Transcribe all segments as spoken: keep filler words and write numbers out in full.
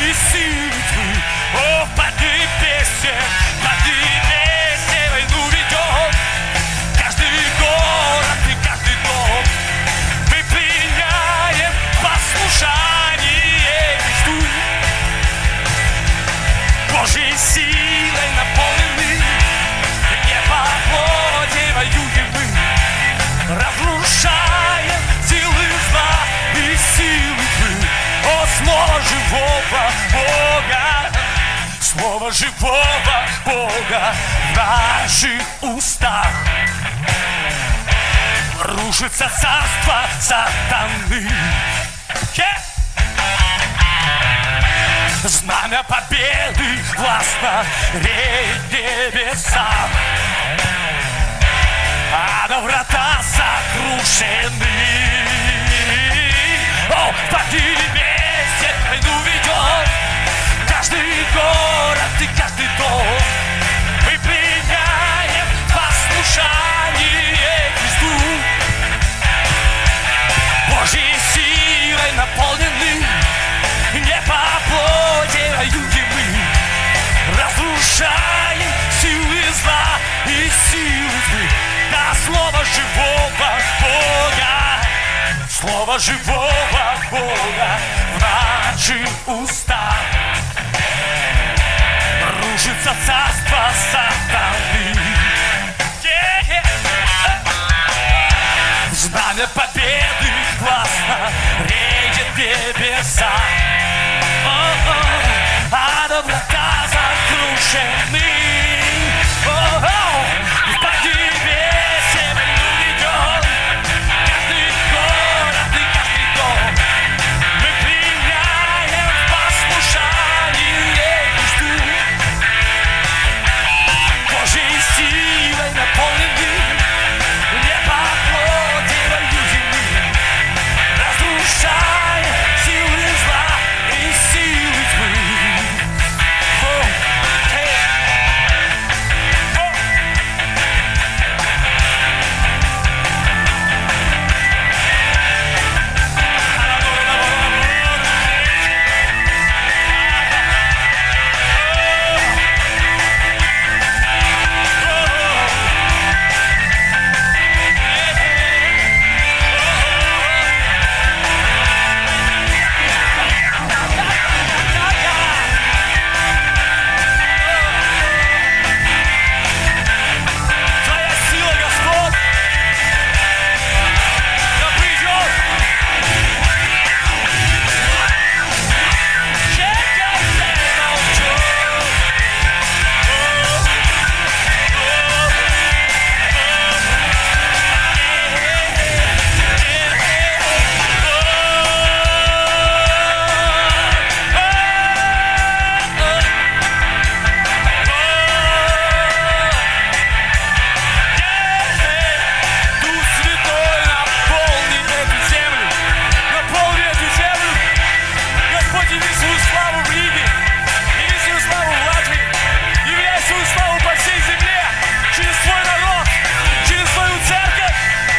и силы тьмы. О, поднебесье, поднебесье, войну ведем. Каждый город и каждый дом мы приняем послушание мечту. Божьей силой наполнены, не по плоти воюем мы, разрушаем силы зла и силы тьмы. О, слово живого Бога, слово живого Бога в наших устах. Рушится царство сатаны. Yeah! Знамя победы властно реет небеса. Ада врата сокрушены. О, поднебесье, войну ведем. Каждый город и каждый дом мы приняем послушание Христу. Божьей силой наполнены, не по плоти воюем мы, разрушаем силы зла и силы тьмы. Да, слово живого Бога, слово живого Бога в наших устах. Рушится царство сатаны. Yeah! Знамя победы властно реет небеса. Oh-oh. Ада врата закрушены. Oh-oh. В поднебесье войну ведем. Каждый город и каждый дом мы приняем послушание Христу. Божьей силой наполнены, не по плоти воюем мы, разрушаем силы зла и силы тьмы. Oh, hey. Oh. Твоя сила, Господь, да придет. Дух Святой, наполни эту землю, наполни эту землю. Господь, яви свою славу в Риме, яви свою славу в Латвии, являй свою славу по всей земле, через свой народ, через свою церковь.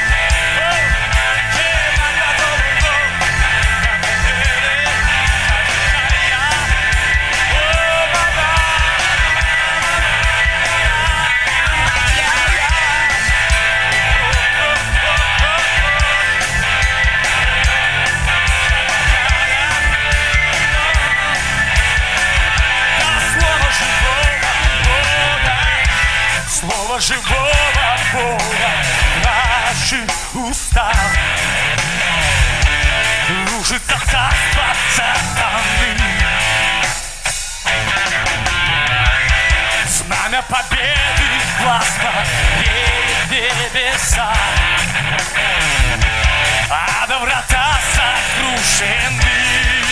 Слово живого Бога в наших устах. Рушится царство сатаны. Знамя победы властно реет небеса. Ада врата сокрушены.